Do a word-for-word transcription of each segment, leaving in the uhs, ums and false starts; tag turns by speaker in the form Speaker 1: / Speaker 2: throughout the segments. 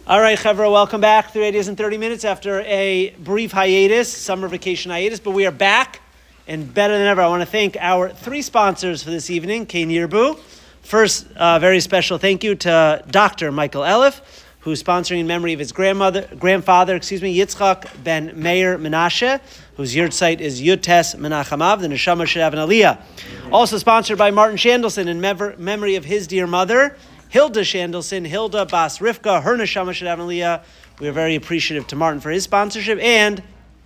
Speaker 1: All right, Chevra, welcome back. Three ideas in thirty minutes after a brief hiatus, summer vacation hiatus, but we are back and better than ever. I want to thank our three sponsors for this evening, Kain Yirbu. First, uh, very special thank you to Doctor Michael Elif, who's sponsoring in memory of his grandmother, grandfather, excuse me, Yitzchak ben Meir Menashe, whose yurtzeit is Yutes Menachamav, the Neshama should have an Aliyah. Also sponsored by Martin Shandelson in mev- memory of his dear mother, Hilda Shandelson, Hilda Bas Rivka, her Neshama should have an Aliyah. We are very appreciative to Martin for his sponsorship. And,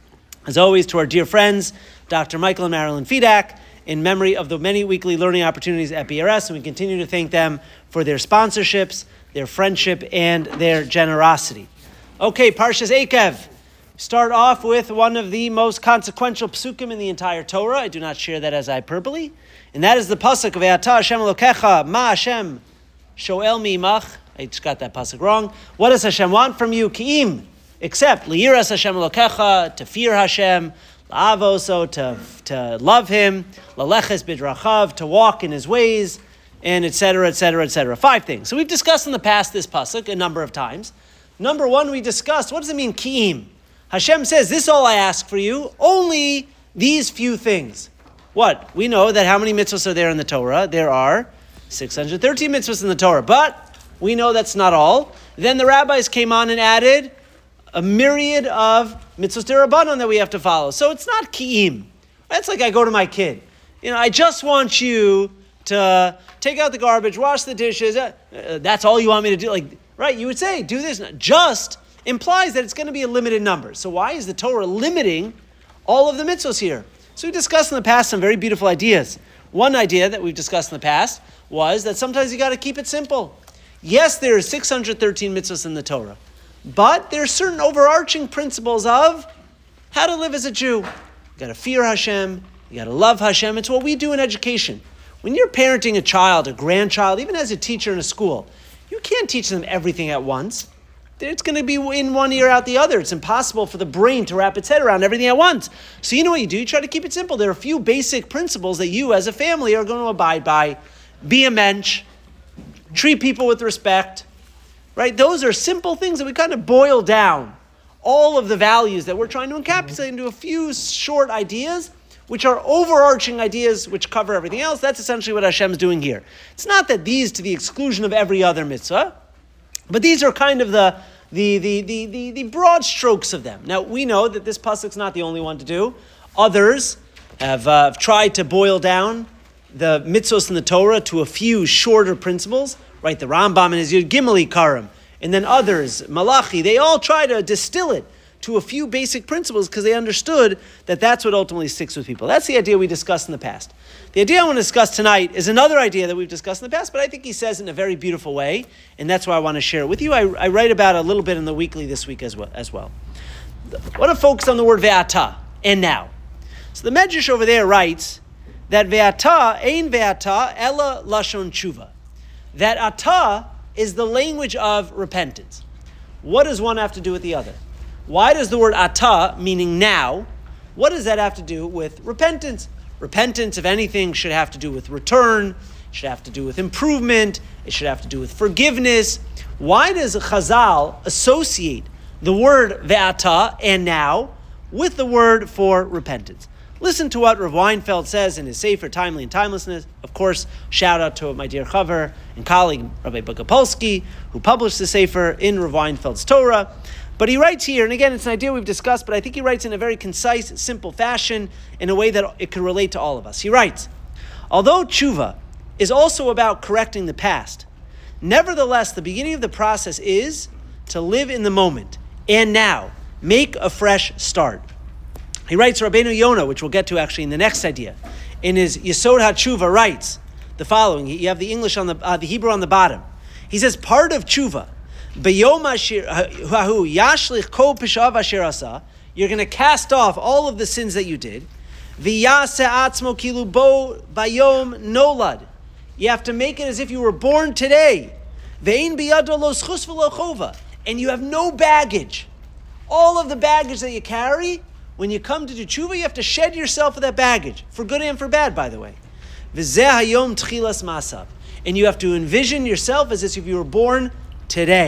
Speaker 1: as always, to our dear friends, Doctor Michael and Marilyn Fedak, in memory of the many weekly learning opportunities at B R S. And we continue to thank them for their sponsorships, their friendship, and their generosity. Okay, Parshas Eikev. Start off with one of the most consequential psukim in the entire Torah. I do not share that as hyperbole. And that is the pasuk of Ve'ata Hashem Elokecha, Ma Hashem Shoel Mi'imach. I just got that pasuk wrong. What does Hashem want from you? Ki'im. Except, Liyiras Hashem Elokecha, to fear Hashem, La'avoso, to, to love Him, Laleches Bidrachav, to walk in His ways, and et cetera, et cetera, et cetera. Five things. So we've discussed in the past this pasuk a number of times. Number one, we discussed, what does it mean, Ki'im? Hashem says, this is all I ask for you, only these few things. What? We know that how many mitzvahs are there in the Torah? There are six hundred thirteen mitzvahs in the Torah, but we know that's not all. Then the rabbis came on and added a myriad of mitzvahs derabanan that we have to follow. So it's not ki'im. That's like I go to my kid. You know, I just want you to take out the garbage, wash the dishes. Uh, uh, that's all you want me to do? Like, right, you would say, do this. Just implies that it's going to be a limited number. So why is the Torah limiting all of the mitzvahs here? So we discussed in the past some very beautiful ideas. One idea that we've discussed in the past was that sometimes you got to keep it simple. Yes, there are six hundred thirteen mitzvahs in the Torah, but there are certain overarching principles of how to live as a Jew. You got to fear Hashem. You got to love Hashem. It's what we do in education. When you're parenting a child, a grandchild, even as a teacher in a school, you can't teach them everything at once. It's going to be in one ear, out the other. It's impossible for the brain to wrap its head around everything at once. So you know what you do? You try to keep it simple. There are a few basic principles that you as a family are going to abide by. Be a mensch. Treat people with respect. Right? Those are simple things that we kind of boil down. All of the values that we're trying to encapsulate into a few short ideas, which are overarching ideas which cover everything else. That's essentially what Hashem's doing here. It's not that these to the exclusion of every other mitzvah, but these are kind of the the, the, the, the, the broad strokes of them. Now, we know that this pasuk's not the only one to do. Others have uh, tried to boil down the mitzvos in the Torah to a few shorter principles, right? The Rambam and his Yud Gimel Ikarim, and then others, Malachi, they all try to distill it to a few basic principles because they understood that that's what ultimately sticks with people. That's the idea we discussed in the past. The idea I want to discuss tonight is another idea that we've discussed in the past, but I think he says it in a very beautiful way, and that's why I want to share it with you. I, I write about it a little bit in the weekly this week as well. As well. I want to focus on the word ve'ata, and now. So the Medrash over there writes that ve'ata, ein ve'ata, ela lashon tshuva. That ata is the language of repentance. What does one have to do with the other? Why does the word ata, meaning now, what does that have to do with repentance? Repentance, if anything, should have to do with return, it should have to do with improvement, it should have to do with forgiveness. Why does Chazal associate the word ve'ata, and now, with the word for repentance? Listen to what Rav Weinfeld says in his Sefer, Timely and Timelessness. Of course, shout out to my dear Chaver and colleague, Rabbi Bogopolsky, who published the Sefer in Rav Weinfeld's Torah. But he writes here, and again, it's an idea we've discussed, but I think he writes in a very concise, simple fashion, in a way that it can relate to all of us. He writes, although tshuva is also about correcting the past, nevertheless, the beginning of the process is to live in the moment, and now, make a fresh start. He writes, Rabbeinu Yonah, which we'll get to actually in the next idea, in his Yesod HaTshuva, writes the following. You have the English on the, uh, the Hebrew on the bottom. He says, part of tshuva, B'yom hahu yashlich kol pishav asher asa. You're going to cast off all of the sins that you did. V'yaseh atzmo kilu bo bayom nolad. You have to make it as if you were born today. Ve'in biyado lo schus v'lo chova. And you have no baggage. All of the baggage that you carry, when you come to do tshuva, you have to shed yourself of that baggage, for good and for bad, by the way. V'zeh hayom tchilas masav. And you have to envision yourself as if you were born today.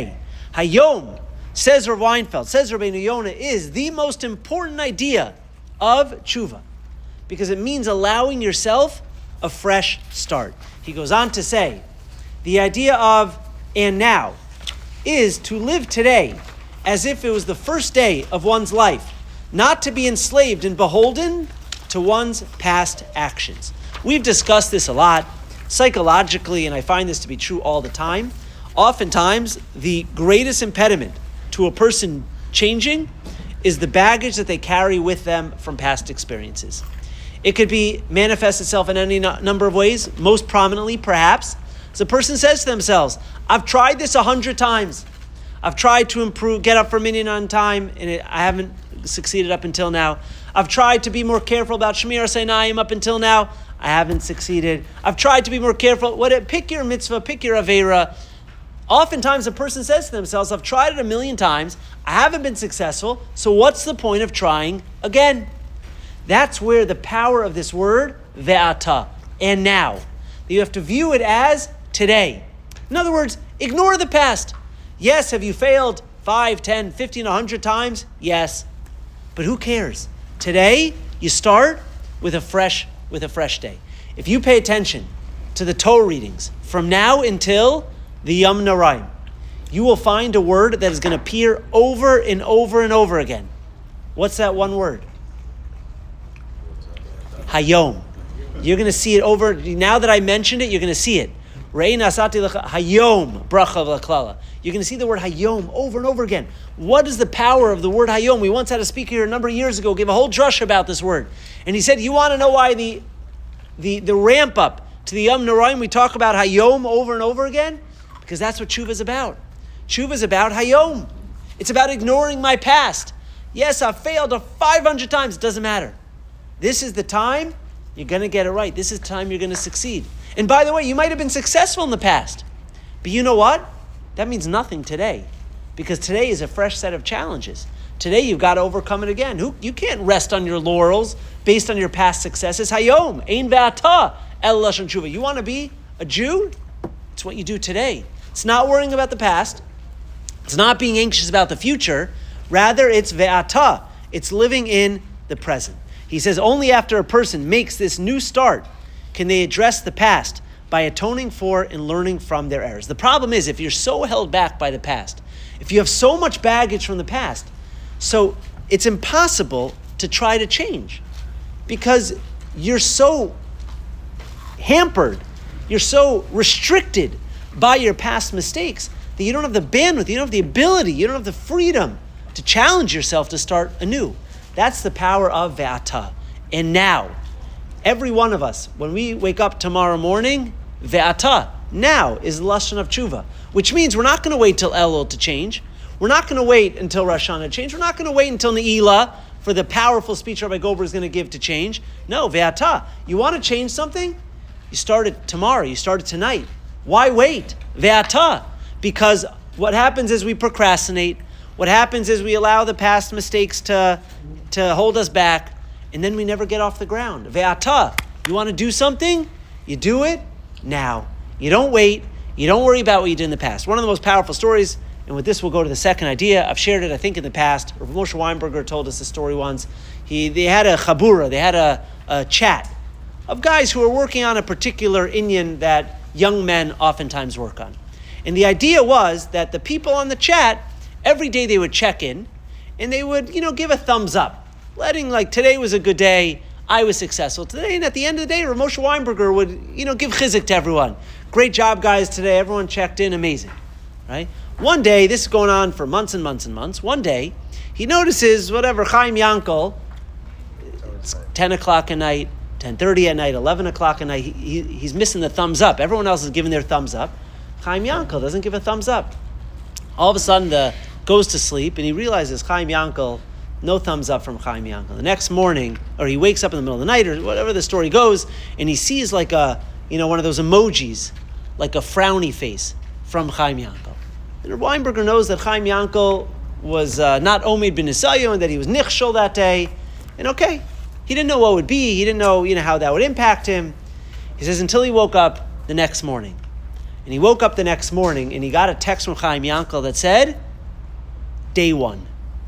Speaker 1: Hayom, says Rav Weinfeld, says Rabbeinu Yonah, is the most important idea of tshuva because it means allowing yourself a fresh start. He goes on to say, the idea of and now is to live today as if it was the first day of one's life, not to be enslaved and beholden to one's past actions. We've discussed this a lot psychologically, and I find this to be true all the time. Oftentimes, the greatest impediment to a person changing is the baggage that they carry with them from past experiences. It could be manifest itself in any no- number of ways, most prominently, perhaps, as a person says to themselves, I've tried this a hundred times. I've tried to improve, get up for minyan on time, and it, I haven't succeeded up until now. I've tried to be more careful about Shmir Seinayim up until now. I haven't succeeded. I've tried to be more careful. What? Pick your mitzvah, pick your avera. Oftentimes a person says to themselves, I've tried it a million times. I haven't been successful. So what's the point of trying again? That's where the power of this word, ve'ata, and now. You have to view it as today. In other words, ignore the past. Yes, have you failed five, ten, fifteen, a hundred times? Yes. But who cares? Today, you start with a fresh, with a fresh day. If you pay attention to the Torah readings from now until the Yom Noraim, you will find a word that is going to appear over and over and over again. What's that one word? Hayom. You're going to see it over, now that I mentioned it, you're going to see it. Rei nasati lecha hayom bracha v'klala. You're going to see the word hayom over and over again. What is the power of the word hayom? We once had a speaker here a number of years ago give a whole drush about this word. And he said, you want to know why the the, the ramp up to the Yom Noraim, we talk about hayom over and over again? Because that's what tshuva is about. Tshuva is about hayom. It's about ignoring my past. Yes, I've failed five hundred times. It doesn't matter. This is the time you're going to get it right. This is the time you're going to succeed. And by the way, you might have been successful in the past. But you know what? That means nothing today. Because today is a fresh set of challenges. Today you've got to overcome it again. Who, you can't rest on your laurels based on your past successes. Hayom, ein ve'ata, el lashon tshuva. You want to be a Jew? It's what you do today. It's not worrying about the past. It's not being anxious about the future. Rather, it's ve'ata. It's living in the present. He says only after a person makes this new start can they address the past by atoning for and learning from their errors. The problem is, if you're so held back by the past, if you have so much baggage from the past, so it's impossible to try to change because you're so hampered, you're so restricted by your past mistakes that you don't have the bandwidth, you don't have the ability, you don't have the freedom to challenge yourself to start anew. That's the power of ve'ata. And now, every one of us, when we wake up tomorrow morning, ve'ata, now is the lashon of tshuva, which means we're not going to wait till Elul to change. We're not going to wait until Rosh Hashanah to change. We're not going to wait until Ne'ilah for the powerful speech Rabbi Goldberg is going to give to change. No, ve'ata. You want to change something? You start it tomorrow. You start it tonight. Why wait? Ve'ata. Because what happens is we procrastinate. What happens is we allow the past mistakes to, to hold us back, and then we never get off the ground. Ve'ata. You want to do something? You do it now. You don't wait. You don't worry about what you did in the past. One of the most powerful stories, and with this we'll go to the second idea. I've shared it, I think, in the past. Rav Moshe Weinberger told us a story once. He They had a chabura, they had a, a chat of guys who were working on a particular inyan that young men oftentimes work on. And the idea was that the people on the chat, every day they would check in, and they would, you know, give a thumbs up, letting, like, today was a good day, I was successful today, and at the end of the day, Rav Moshe Weinberger would, you know, give chizuk to everyone. Great job, guys, today. Everyone checked in, amazing, right? One day, this is going on for months and months and months. One day, he notices, whatever, Chaim Yankel, it's ten o'clock at night, ten thirty at night, eleven o'clock at night, he, he, he's missing the thumbs up. Everyone else is giving their thumbs up. Chaim Yankel doesn't give a thumbs up. All of a sudden, the goes to sleep, and he realizes Chaim Yankel, no thumbs up from Chaim Yankel. The next morning, or he wakes up in the middle of the night, or whatever the story goes, and he sees like a, you know, one of those emojis, like a frowny face from Chaim Yankel. And Weinberger knows that Chaim Yankel was uh, not Omed ben Isayu, and that he was nichshol that day. And okay, he didn't know what it would be. He didn't know, you know, how that would impact him. He says until he woke up the next morning. And he woke up the next morning and he got a text from Chaim Yankel that said, day one.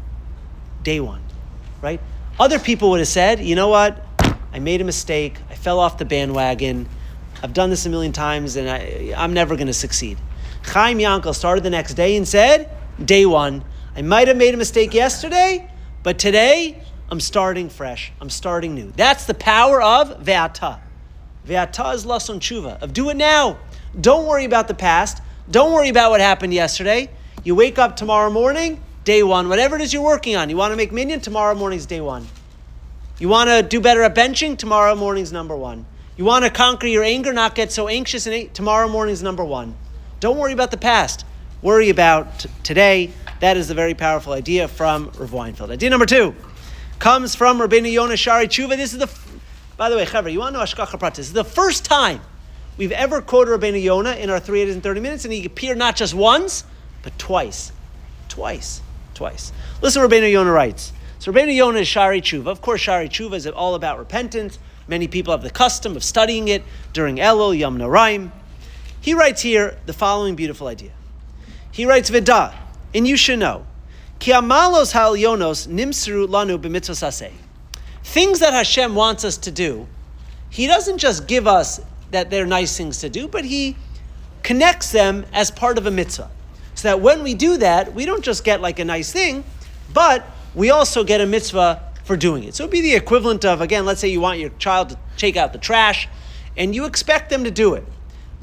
Speaker 1: Day one, right? Other people would have said, you know what? I made a mistake. I fell off the bandwagon. I've done this a million times and I, I'm never going to succeed. Chaim Yankel started the next day and said, day one. I might have made a mistake yesterday, but today I'm starting fresh. I'm starting new. That's the power of ve'ata. Ve'ata is lason tshuva, of do it now. Don't worry about the past. Don't worry about what happened yesterday. You wake up tomorrow morning, day one. Whatever it is you're working on. You want to make minyan? Tomorrow morning's day one. You want to do better at benching? Tomorrow morning's number one. You want to conquer your anger, not get so anxious, and tomorrow morning's number one. Don't worry about the past. Worry about t- today. That is a very powerful idea from Rav Weinfeld. Idea number two comes from Rabbeinu Yonah Shari Tshuva. This is the, by the way, Chaver, you want to know Hashgacha Pratis? This is the first time we've ever quoted Rabbeinu Yonah in our three hundred thirty minutes, and he appeared not just once, but twice. Twice. Twice. Listen, Rabbeinu Yonah writes. So Rabbeinu Yonah is Shari Tshuva. Of course, Shari Tshuva is all about repentance. Many people have the custom of studying it during Elul, Yom Noraim. He writes here the following beautiful idea. He writes, V'da, and you should know, Ki amalos ha'elyonos nimsru lanu b'mitzvos aseh. Things that Hashem wants us to do, He doesn't just give us that they're nice things to do, but He connects them as part of a mitzvah. So that when we do that, we don't just get like a nice thing, but we also get a mitzvah for doing it. So it'd be the equivalent of, again, let's say you want your child to take out the trash, and you expect them to do it.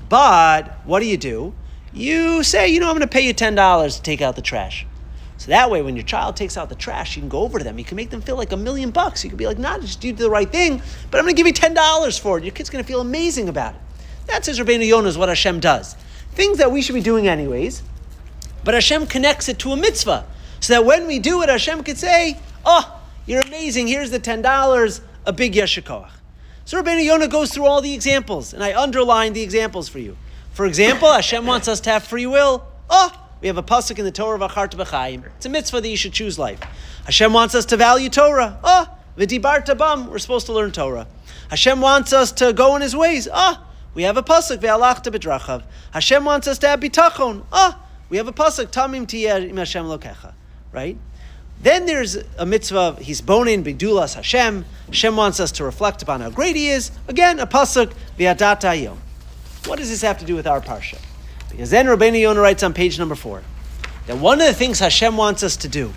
Speaker 1: But what do you do? You say, you know, I'm going to pay you ten dollars to take out the trash. So that way, when your child takes out the trash, you can go over to them. You can make them feel like a million bucks. You can be like, not just you do the right thing, but I'm going to give you ten dollars for it. Your kid's going to feel amazing about it. That says Rabbeinu Yonah is what Hashem does. Things that we should be doing anyways, but Hashem connects it to a mitzvah. So that when we do it, Hashem could say, oh, you're amazing. Here's the ten dollars, a big yesher koach. So Rabbeinu Yonah goes through all the examples, and I underline the examples for you. For example, Hashem wants us to have free will. Oh, we have a pasuk in the Torah of Acharta B'chaim. It's a mitzvah that you should choose life. Hashem wants us to value Torah. Oh, v'dibarta bam. We're supposed to learn Torah. Hashem wants us to go in His ways. Oh, we have a pasuk ve'alachta b'drachav. Hashem wants us to have bitachon. Oh, we have a pasuk tamim tiyeh im Hashem lokecha. Right? Then there's a mitzvah of hisbonin b'dulas Hashem. Hashem wants us to reflect upon how great He is. Again, a pasuk v'yadat hayom. What does this have to do with our parsha? Because then Rabbeinu Yonah writes on page number four that one of the things Hashem wants us to do,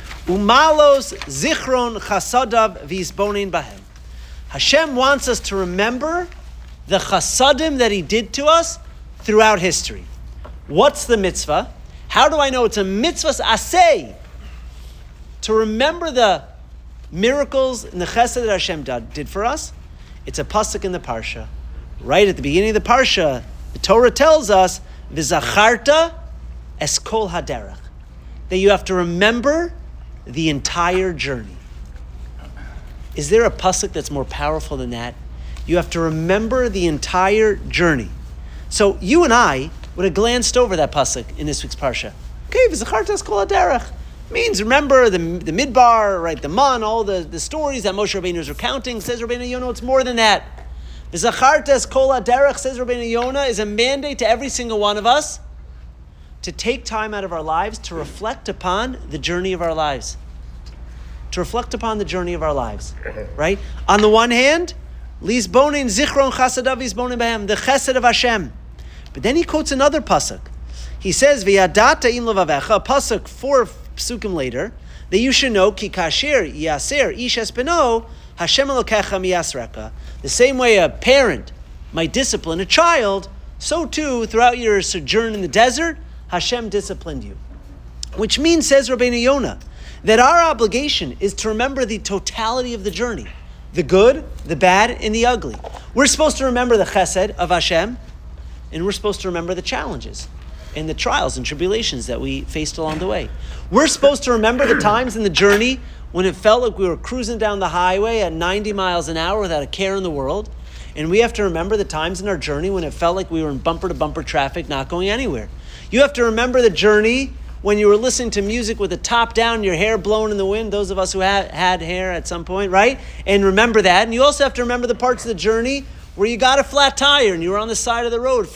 Speaker 1: umalos zichron chasadav v'hisbonin bahem. Hashem wants us to remember the chasadim that He did to us throughout history. What's the mitzvah? How do I know it's a mitzvah's aseh? To remember the miracles and the chesed that Hashem did for us. It's a pasuk in the parsha. Right at the beginning of the parsha, the Torah tells us, V'zacharta es kol haderech, that you have to remember the entire journey. Is there a pasuk that's more powerful than that? You have to remember the entire journey. So you and I would have glanced over that pasuk in this week's parsha. Okay, V'zacharta es kol haderech means remember the the midbar, right? The man, all the, the stories that Moshe Rabbeinu is recounting. Says Rabbeinu Yonah, it's more than that. V'zacharta kol haderech, says Rabbeinu Yonah, is a mandate to every single one of us to take time out of our lives to reflect upon the journey of our lives. To reflect upon the journey of our lives, right? On the one hand, lisbonin zichron chasadav lisbonin b'hem, the chesed of Hashem. But then he quotes another pasuk. He says, v'yadata in levavecha, a pasuk four psukim later, that you should know, ki kasher yaser ish es beno, Hashem elokecha miyasreka. The same way a parent might discipline a child, so too, throughout your sojourn in the desert, Hashem disciplined you. Which means, says Rabbeinu Yonah, that our obligation is to remember the totality of the journey. The good, the bad, and the ugly. We're supposed to remember the chesed of Hashem, and we're supposed to remember the challenges and the trials and tribulations that we faced along the way. We're supposed to remember the times in the journey when it felt like we were cruising down the highway at ninety miles an hour without a care in the world. And we have to remember the times in our journey when it felt like we were in bumper-to-bumper traffic, not going anywhere. You have to remember the journey when you were listening to music with the top down, your hair blowing in the wind, those of us who had, had hair at some point, right? And remember that. And you also have to remember the parts of the journey where you got a flat tire and you were on the side of the road for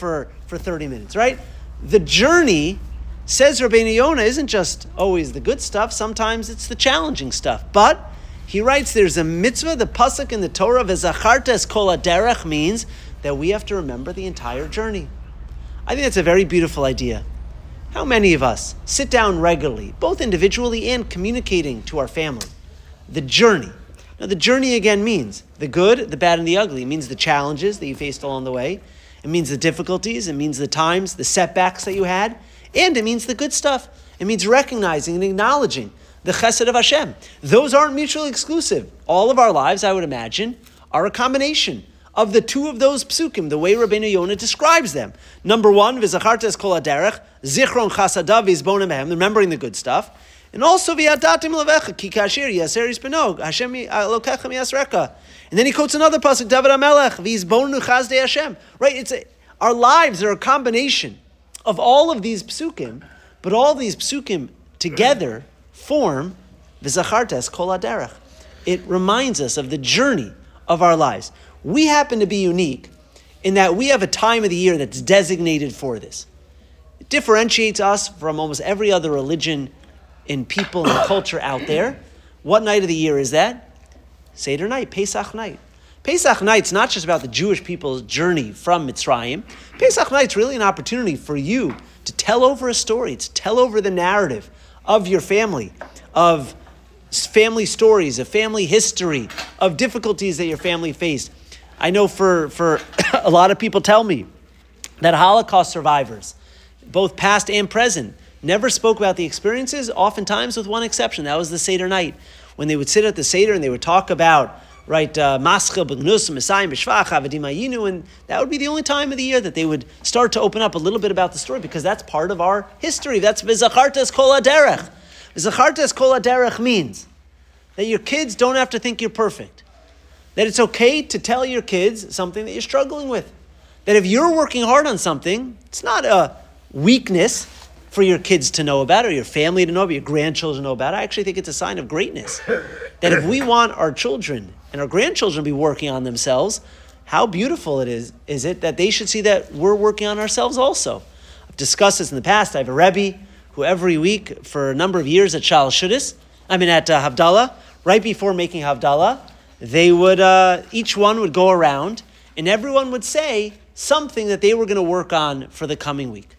Speaker 1: for thirty minutes, right? The journey, says Rabbeinu Yonah, isn't just always the good stuff. Sometimes it's the challenging stuff. But he writes there's a mitzvah, the pasuk in the Torah, v'zacharta es kol haderech, means that we have to remember the entire journey. I think that's a very beautiful idea. How many of us sit down regularly, both individually and communicating to our family? The journey. Now, the journey again means the good, the bad, and the ugly. It means the challenges that you faced along the way. It means the difficulties. It means the times, the setbacks that you had. And it means the good stuff. It means recognizing and acknowledging the chesed of Hashem. Those aren't mutually exclusive. All of our lives, I would imagine, are a combination of the two of those psukim, the way Rabbeinu Yonah describes them. Number one, v'zacharta es kol haderech, zichron chasadav v'izbonim behem, remembering the good stuff. And also, v'yadatim levecha, ki kasher yaser yispanog, Hashem elokecha miyasreka. And then he quotes another pasuk, David HaMelech, v'izbonu chazdei Hashem. Right, it's a, our lives are a combination of all of these psukim, but all these psukim together form v'zacharta es kol haderech. It reminds us of the journey of our lives. We happen to be unique in that we have a time of the year that's designated for this. It differentiates us from almost every other religion and people and culture out there. What night of the year is that? Seder night, Pesach night. Pesach night's not just about the Jewish people's journey from Mitzrayim. Pesach night's really an opportunity for you to tell over a story, to tell over the narrative of your family, of family stories, of family history, of difficulties that your family faced. I know for, for a lot of people tell me that Holocaust survivors, both past and present, never spoke about the experiences, oftentimes with one exception. That was the Seder night. When they would sit at the Seder and they would talk about, right, Maschil, B'gnus, Messiah, B'shvach, Avadim Ayinu, and that would be the only time of the year that they would start to open up a little bit about the story, because that's part of our history. That's V'zacharta es kol haderech. V'zacharta es kol haderech means that your kids don't have to think you're perfect. That it's okay to tell your kids something that you're struggling with. That if you're working hard on something, it's not a weakness for your kids to know about, or your family to know about, your grandchildren to know about. I actually think it's a sign of greatness. That if we want our children and our grandchildren to be working on themselves, how beautiful it is, is it that they should see that we're working on ourselves also. I've discussed this in the past. I have a Rebbe who every week for a number of years at Shal Shudis, I mean at uh, Havdalah, right before making Havdalah, they would, uh, each one would go around and everyone would say something that they were going to work on for the coming week.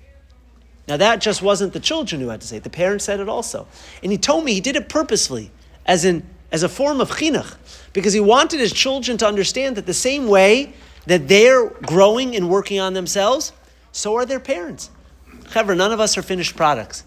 Speaker 1: Now that just wasn't the children who had to say it. The parents said it also. And he told me he did it purposefully as in as a form of chinuch, because he wanted his children to understand that the same way that they're growing and working on themselves, so are their parents. However, none of us are finished products.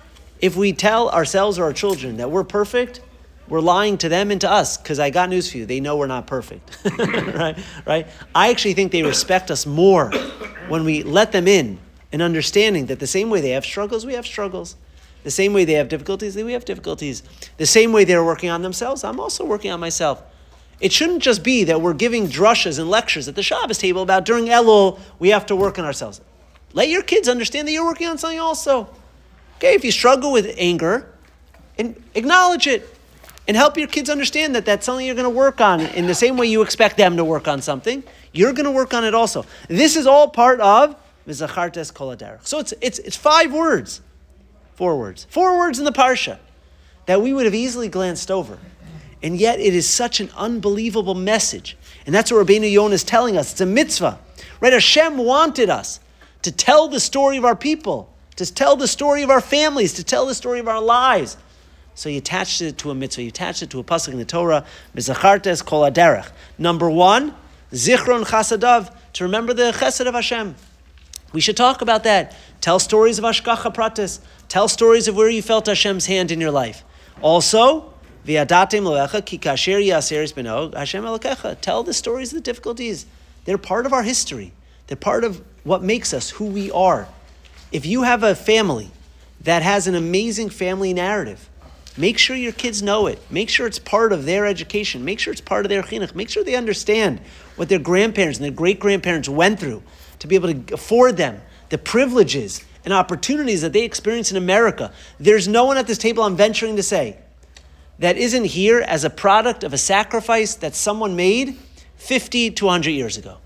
Speaker 1: If we tell ourselves or our children that we're perfect, we're lying to them and to us, because I got news for you. They know we're not perfect. right? Right? I actually think they respect us more when we let them in and understanding that the same way they have struggles, we have struggles. The same way they have difficulties, we have difficulties. The same way they're working on themselves, I'm also working on myself. It shouldn't just be that we're giving drushas and lectures at the Shabbos table about during Elul, we have to work on ourselves. Let your kids understand that you're working on something also. Okay, if you struggle with anger, and acknowledge it. And help your kids understand that that's something you're going to work on in the same way you expect them to work on something. You're going to work on it also. This is all part of V'zacharta es kol haderech. So it's, it's, it's five words. Four words. Four words in the Parsha that we would have easily glanced over. And yet it is such an unbelievable message. And that's what Rabbeinu Yonah is telling us. It's a mitzvah. Right? Hashem wanted us to tell the story of our people, to tell the story of our families, to tell the story of our lives. So you attached it to a mitzvah. You attached it to a pasuk in the Torah. V'zacharta es kol haderech. Number one, zichron chasadav, to remember the chesed of Hashem. We should talk about that. Tell stories of hashgacha pratis. Tell stories of where you felt Hashem's hand in your life. Also, v'yadatim lecha ki kasher yaser yispanog Hashem elokecha. Tell the stories of the difficulties. They're part of our history. They're part of what makes us who we are. If you have a family that has an amazing family narrative, make sure your kids know it. Make sure it's part of their education. Make sure it's part of their chinuch. Make sure they understand what their grandparents and their great-grandparents went through to be able to afford them the privileges and opportunities that they experience in America. There's no one at this table, I'm venturing to say, that isn't here as a product of a sacrifice that someone made fifty to one hundred years ago.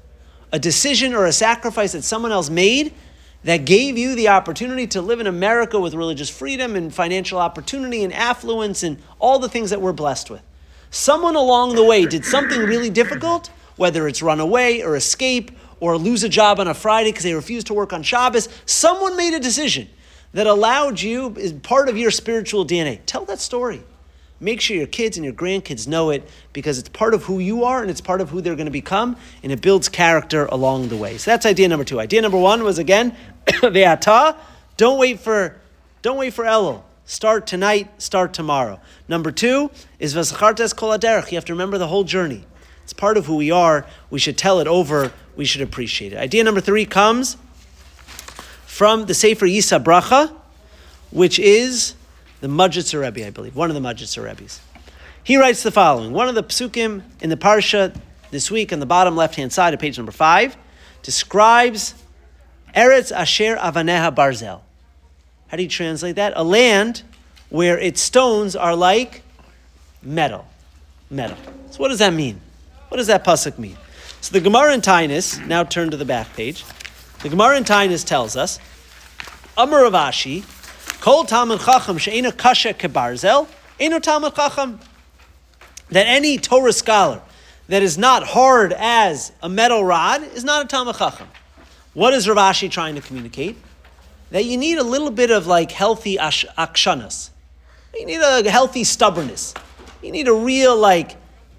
Speaker 1: a decision or a sacrifice that someone else made that gave you the opportunity to live in America with religious freedom and financial opportunity and affluence and all the things that we're blessed with. Someone along the way did something really difficult, whether it's run away or escape or lose a job on a Friday because they refused to work on Shabbos. Someone made a decision that allowed you, is part of your spiritual D N A. Tell that story. Make sure your kids and your grandkids know it because it's part of who you are and it's part of who they're going to become, and it builds character along the way. So that's idea number two. Idea number one was, again, ve'ata, don't wait for, don't wait for Elul. Start tonight, start tomorrow. Number two is v'zachartes kol haderech. You have to remember the whole journey. It's part of who we are. We should tell it over. We should appreciate it. Idea number three comes from the Sefer Yisa Bracha, which is the Majitzer Rebbe, I believe, one of the Majitzer Rebbes. He writes the following. One of the psukim in the Parsha this week on the bottom left-hand side of page number five describes Eretz Asher Avaneha Barzel. How do you translate that? A land where its stones are like metal. Metal. So what does that mean? What does that pasuk mean? So the Gemara in Tainus, now turn to the back page. The Gemara in Tainus tells us, Amar Rav Ashi, Kol Talmud Chacham she'ena kasha kebarzel, eno Talmud Chacham. That any Torah scholar that is not hard as a metal rod is not a Talmud Chacham. What is Rav Ashi trying to communicate? That you need a little bit of like healthy ash- akshanas. You need a healthy stubbornness. You need a real like,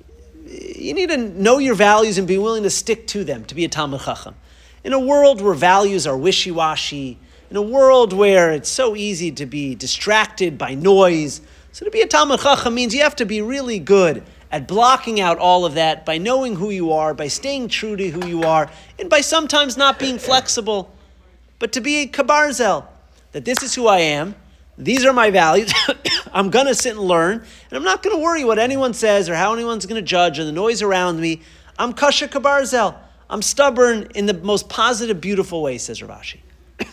Speaker 1: you need to know your values and be willing to stick to them to be a Talmud Chacham. In a world where values are wishy-washy, in a world where it's so easy to be distracted by noise, so to be a Talmud Chacham means you have to be really good at blocking out all of that by knowing who you are, by staying true to who you are, and by sometimes not being flexible. But to be a kabarzel, that this is who I am, these are my values, I'm going to sit and learn, and I'm not going to worry what anyone says or how anyone's going to judge or the noise around me. I'm kasha kabarzel. I'm stubborn in the most positive, beautiful way, says Rav Ashi.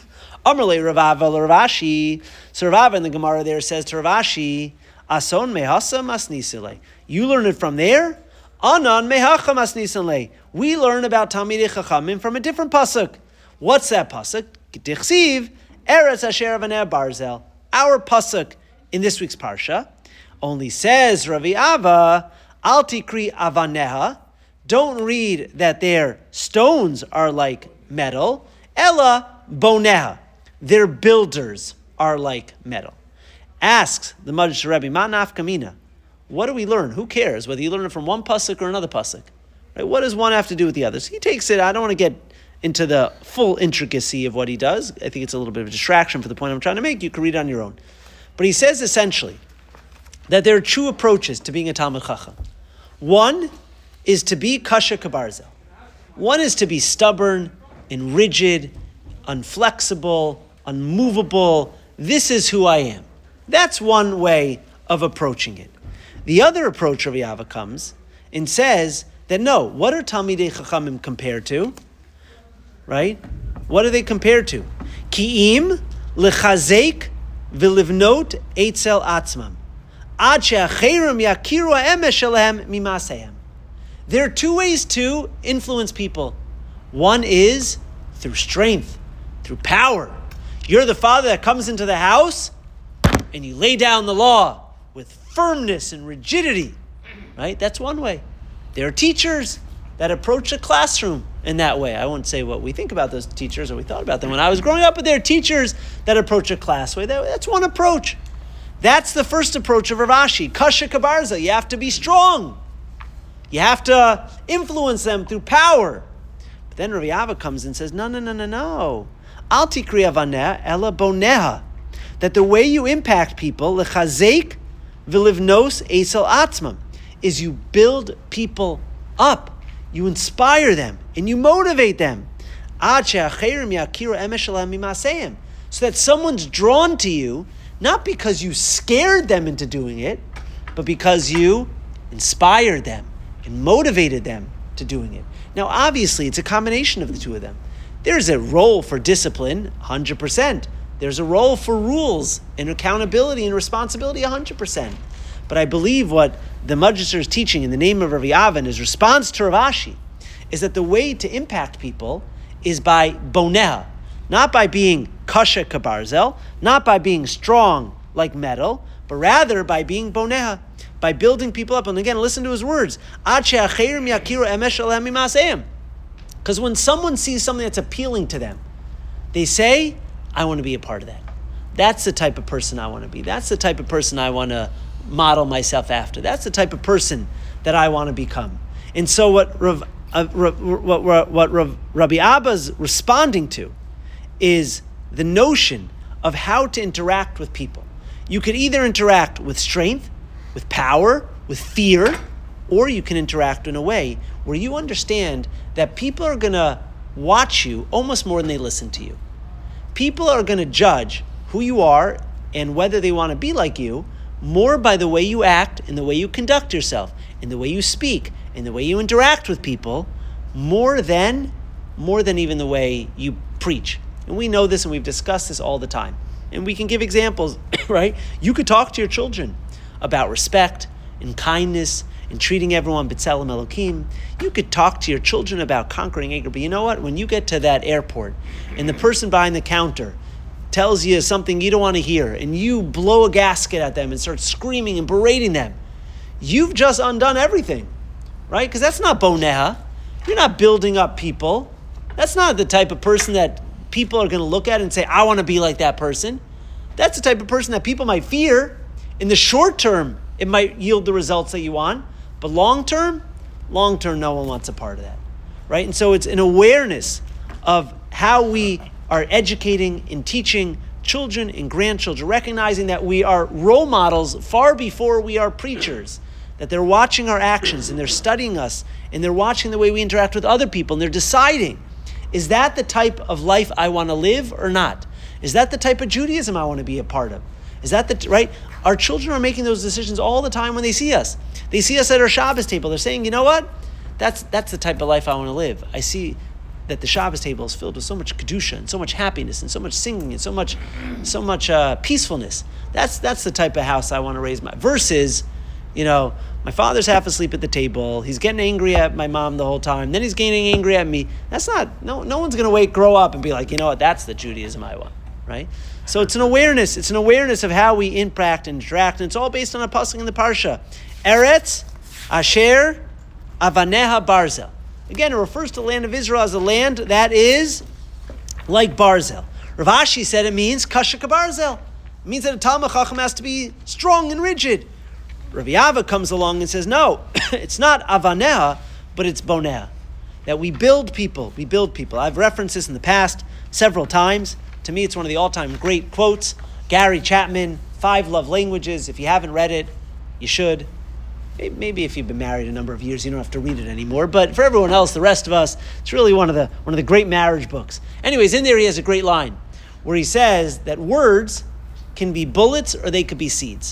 Speaker 1: Amarle Ravava Ravashi. So Ravava in the Gemara there says to Ravashi, Ason mehasa masnisile. You learn it from there. Anan mehacha masnisile. We learn about Talmidei Chachamim from a different pasuk. What's that pasuk? Dichsiv Eretz Asher Avaneha Barzel. Our pasuk in this week's parsha only says Ravi Ava Al Tikri Avaneha. Don't read that their stones are like metal. Ella Boneha. Their builders are like metal. Asks the Majitzer Rebbe, Ma nafkamina. What do we learn? Who cares whether you learn it from one pasuk or another pasuk? Right? What does one have to do with the other? So he takes it. I don't want to get into the full intricacy of what he does. I think it's a little bit of a distraction for the point I'm trying to make. You can read it on your own. But he says essentially that there are two approaches to being a Talmud Chacham. One is to be kasha kabarzel. One is to be stubborn and rigid, unflexible, unmovable. This is who I am. That's one way of approaching it. The other approach of Yava comes and says that no, what are Talmidei Chachamim compared to? Right? What are they compared to? Ki'im lechazek v'livnot eitzel atzmam ad she'acherim yakiru ha'emes shelehem mimasehem. There are two ways to influence people. One is through strength, through power. You're the father that comes into the house and you lay down the law with firmness and rigidity, right? That's one way. There are teachers that approach a classroom in that way. I won't say what we think about those teachers or we thought about them when I was growing up, but there are teachers that approach a class way. That's one approach. That's the first approach of Rav Ashi. Kasha kabarza. You have to be strong. You have to influence them through power. But then Rav Yava comes and says, no, no, no, no, no. Al tikri avaneh ela boneha. That the way you impact people, lechazek v'livnos esel atzmam, is you build people up. You inspire them and you motivate them. Ad she'acherim yakiru emes shelehem mimaseim. So that someone's drawn to you, not because you scared them into doing it, but because you inspired them and motivated them to doing it. Now, obviously, it's a combination of the two of them. There's a role for discipline, one hundred percent. There's a role for rules and accountability and responsibility, one hundred percent. But I believe what the Majitzer is teaching in the name of Rav Yava in his response to Rav Ashi is that the way to impact people is by boneh, not by being kasha kabarzel, not by being strong like metal, but rather by being boneh, by building people up. And again, listen to his words. Because when someone sees something that's appealing to them, they say, I want to be a part of that. That's the type of person I want to be. That's the type of person I want to model myself after. That's the type of person that I want to become. And so what Rav, uh, Rav, what, what, what Rav, Rabbi Abba's responding to is the notion of how to interact with people. You could either interact with strength, with power, with fear, or you can interact in a way where you understand that people are going to watch you almost more than they listen to you. People are going to judge who you are and whether they want to be like you more by the way you act and the way you conduct yourself and the way you speak and the way you interact with people more than, more than even the way you preach. And we know this and we've discussed this all the time. And we can give examples, right? You could talk to your children about respect and kindness and treating everyone b'tselem Elokim. You could talk to your children about conquering anger. But you know what? When you get to that airport and the person behind the counter tells you something you don't want to hear and you blow a gasket at them and start screaming and berating them, you've just undone everything, right? Because that's not boneh. You're not building up people. That's not the type of person that people are going to look at and say, I want to be like that person. That's the type of person that people might fear. In the short term, it might yield the results that you want. But long term, long term, no one wants a part of that, right? And so it's an awareness of how we are educating and teaching children and grandchildren, recognizing that we are role models far before we are preachers, that they're watching our actions and they're studying us and they're watching the way we interact with other people and they're deciding, is that the type of life I want to live or not? Is that the type of Judaism I want to be a part of? Is that the, right? Our children are making those decisions all the time when they see us. They see us at our Shabbos table. They're saying, you know what? That's that's the type of life I want to live. I see that the Shabbos table is filled with so much kedusha and so much happiness and so much singing and so much so much uh, peacefulness. That's that's the type of house I want to raise my. Versus, you know, my father's half asleep at the table. He's getting angry at my mom the whole time. Then he's getting angry at me. That's not, no no one's going to wait, grow up and be like, you know what, that's the Judaism I want, right? So it's an awareness. It's an awareness of how we impact and interact. And it's all based on a pasuk in the Parsha. Eretz, Asher, Avaneha, Barzel. Again, it refers to the land of Israel as a land that is like Barzel. Rav Ashi said it means Kasha Barzel. It means that a Talmud Chacham has to be strong and rigid. Rav Yava comes along and says, no, it's not Avaneha, but it's Boneh. That we build people. We build people. I've referenced this in the past several times. To me, it's one of the all-time great quotes. Gary Chapman, Five Love Languages. If you haven't read it, you should. Maybe if you've been married a number of years, you don't have to read it anymore. But for everyone else, the rest of us, it's really one of the one of the great marriage books. Anyways, in there he has a great line where he says that words can be bullets or they could be seeds.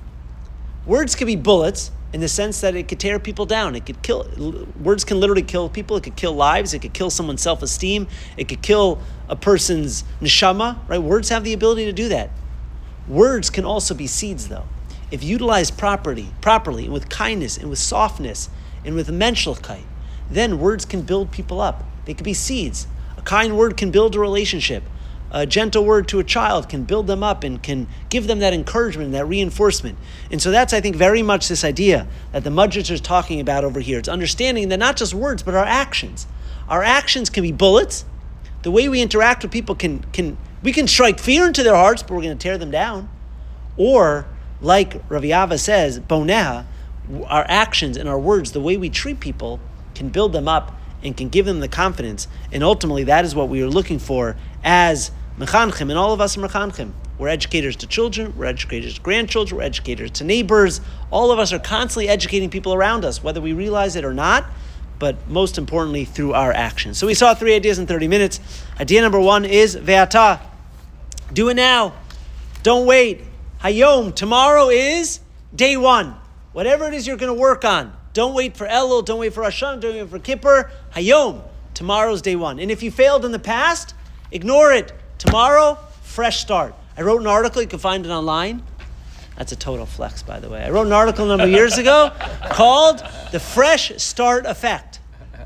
Speaker 1: Words could be bullets in the sense that it could tear people down. It could kill. Words can literally kill people. It could kill lives. It could kill someone's self-esteem. It could kill a person's neshama. Right? Words have the ability to do that. Words can also be seeds, though. If utilized properly, properly, and with kindness, and with softness, and with menschlichkeit, then words can build people up. They could be seeds. A kind word can build a relationship. A gentle word to a child can build them up and can give them that encouragement and that reinforcement. And so that's, I think, very much this idea that the Madrash is talking about over here. It's understanding that not just words, but our actions. Our actions can be bullets. The way we interact with people can, can we can strike fear into their hearts, but we're going to tear them down. Or, like Rav Yava says, Boneh, our actions and our words, the way we treat people, can build them up and can give them the confidence. And ultimately, that is what we are looking for as mechanchim, and all of us are mechanchim. We're educators to children, we're educators to grandchildren, we're educators to neighbors. All of us are constantly educating people around us, whether we realize it or not, but most importantly, through our actions. So we saw three ideas in thirty minutes. Idea number one is ve'ata. Do it now. Don't wait. Hayom, tomorrow is day one. Whatever it is you're going to work on, don't wait for Elul, don't wait for Rosh Hashanah, don't wait for Kippur. Hayom, tomorrow's day one. And if you failed in the past, ignore it. Tomorrow, fresh start. I wrote an article, you can find it online. That's a total flex, by the way. I wrote an article a number of years ago called The Fresh Start Effect.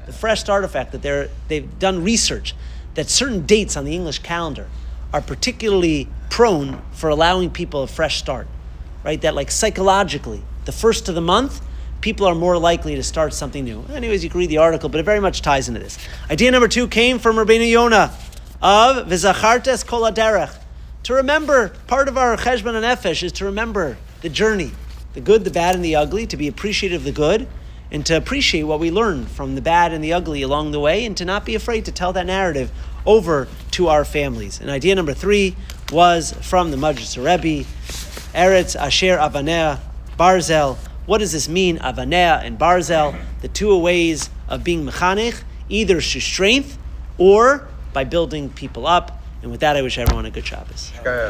Speaker 1: the fresh start effect, that they're, they've done research that certain dates on the English calendar are particularly prone for allowing people a fresh start, right? That like psychologically, the first of the month, people are more likely to start something new. Anyways, you can read the article, but it very much ties into this. Idea number two came from Rabbeinu Yonah of V'zachartes kol haderech. To remember, part of our cheshbon hanefesh is to remember the journey, the good, the bad, and the ugly, to be appreciative of the good, and to appreciate what we learn from the bad and the ugly along the way, and to not be afraid to tell that narrative over to our families. And idea number three was from the Majlis Rebbe, Eretz Asher Avanea Barzel. What does this mean, Avanea and Barzel? The two ways of being mechanech, either through strength or by building people up. And with that, I wish everyone a good Shabbos.